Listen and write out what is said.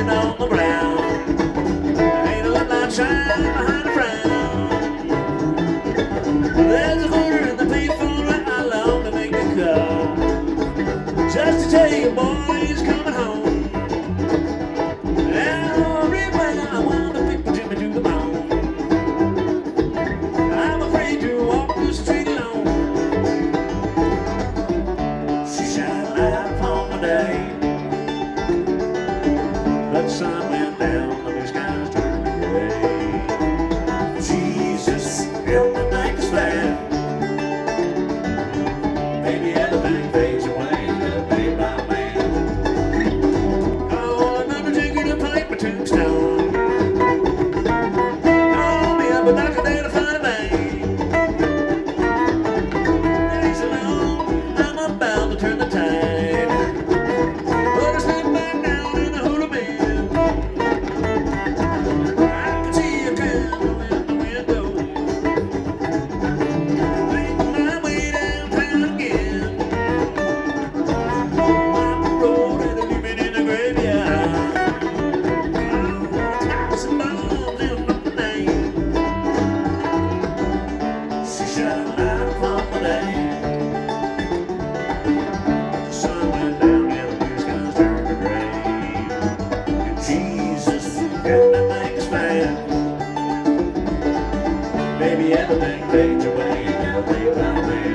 laying on the ground. Ain't a lot like shine behind a frown. There's a quarter in the payphone right how long to make the call. Just to tell you, boy, he's coming home. Everywhere I want to pick Jimmy to the bone. I'm afraid to walk the street alone. She shined a light upon the day. But the sun went down, the blue skies turned gray. Jesus, help me make us stand. Maybe everything fades away, day by man. Call an undertaker to pipe my tombstone. Call me up a doctor there to find a vein. Days alone, I'm about to turn the tide. Put her slip back down in the hula bend. I can see a candle in the window. Making my way downtown again. I'm the road and I'm living in a graveyard. House and bombs in the name. She shot a light upon the day. The sun went down and the blue skies turned to gray. Jesus, help me make us stand. Baby, everything fades away, day by day.